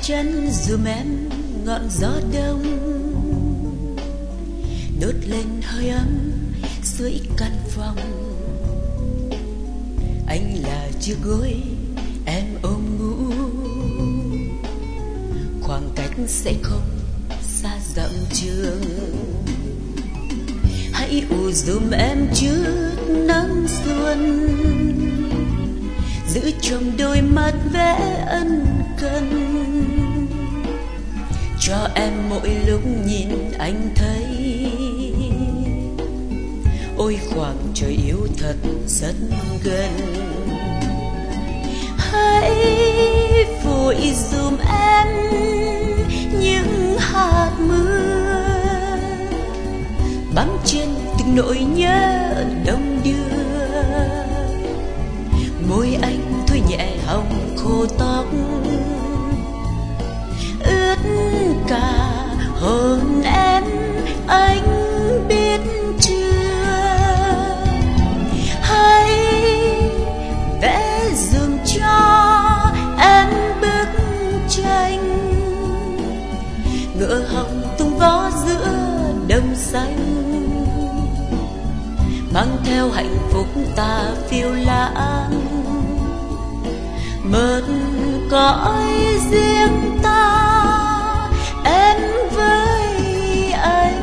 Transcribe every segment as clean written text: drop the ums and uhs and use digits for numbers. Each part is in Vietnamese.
chân dùm em ngọn gió đông, đốt lên hơi ấm dưới căn phòng. Anh là chiếc gối em ôm ngủ, khoảng cách sẽ không xa dặm trường. Hãy ủ dùm em chút nắng xuân, giữ trong đôi mắt vẽ ân cần, cho em mỗi lúc nhìn anh thấy. Ôi khoảng trời yêu thật rất gần. Hãy vội dùm em những hạt mưa, bám trên từng nỗi nhớ đông đưa. Môi anh thôi nhẹ hồng khô tóc, ướt cả hồn em anh biết chưa. Hãy vẽ dùm cho em bức tranh, ngựa hồng tung vó giữa đồng xanh, mang theo hạnh phúc ta phiêu lãng, một cõi riêng ta em với anh.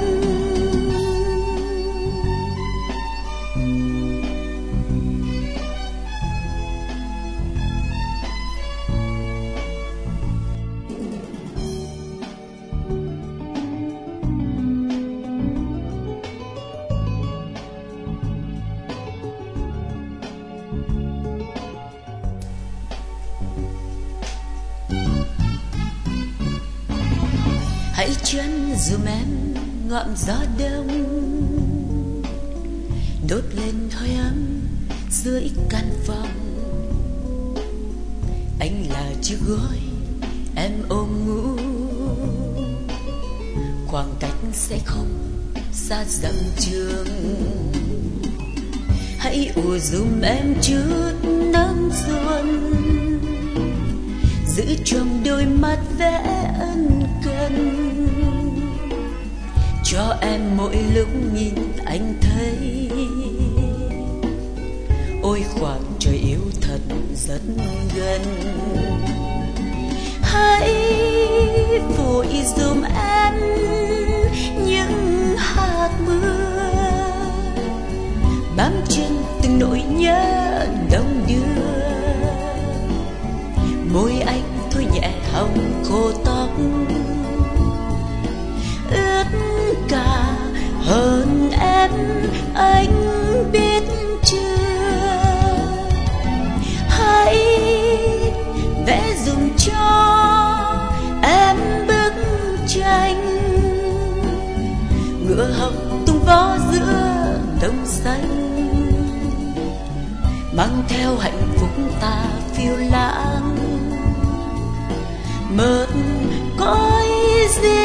Hãy chân dùm em ngọn gió đông, đốt lên hơi ấm dưới căn phòng. Anh là chiếc gối em ôm ngủ, khoảng cách sẽ không xa dặm trường. Hãy ủ dùm em chút nắng xuân, giữ trong đôi mắt vẽ ân cần, cho em mỗi lúc nhìn anh thấy. Ôi khoảng trời yêu thật rất gần. Hãy vội dùm em những hạt mưa, bám trên từng nỗi nhớ đông đưa. Môi anh thôi nhẹ hồng khô tóc, ướt cả hồn em anh biết chưa. Hãy vẽ dùm cho em bức tranh, ngựa hồng tung vó giữa đồng xanh, mang theo hạnh phúc ta phiêu lãng, một cõi riêng